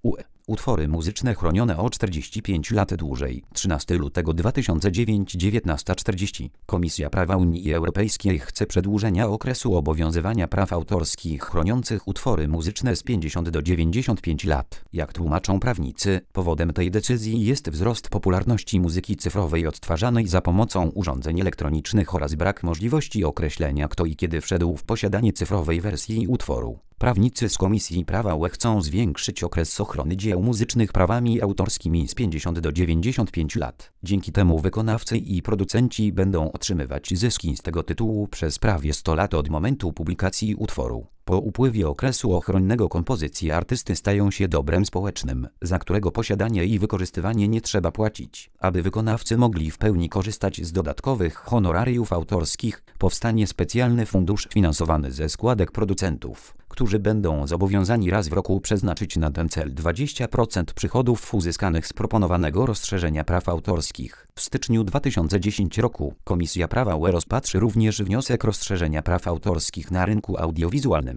UE. Utwory muzyczne chronione o 45 lat dłużej. 13 lutego 2009 19:40. Komisja Prawa Unii Europejskiej chce przedłużenia okresu obowiązywania praw autorskich chroniących utwory muzyczne z 50 do 95 lat. Jak tłumaczą prawnicy, powodem tej decyzji jest wzrost popularności muzyki cyfrowej odtwarzanej za pomocą urządzeń elektronicznych oraz brak możliwości określenia, kto i kiedy wszedł w posiadanie cyfrowej wersji utworu. Prawnicy z Komisji Prawa UE chcą zwiększyć okres ochrony dzieł muzycznych prawami autorskimi z 50 do 95 lat. Dzięki temu wykonawcy i producenci będą otrzymywać zyski z tego tytułu przez prawie 100 lat od momentu publikacji utworu. Po upływie okresu ochronnego kompozycje artysty stają się dobrem społecznym, za którego posiadanie i wykorzystywanie nie trzeba płacić. Aby wykonawcy mogli w pełni korzystać z dodatkowych honorariów autorskich, powstanie specjalny fundusz finansowany ze składek producentów, którzy będą zobowiązani raz w roku przeznaczyć na ten cel 20% przychodów uzyskanych z proponowanego rozszerzenia praw autorskich. W styczniu 2010 roku Komisja Prawa UE rozpatrzy również wniosek rozszerzenia praw autorskich na rynku audiowizualnym.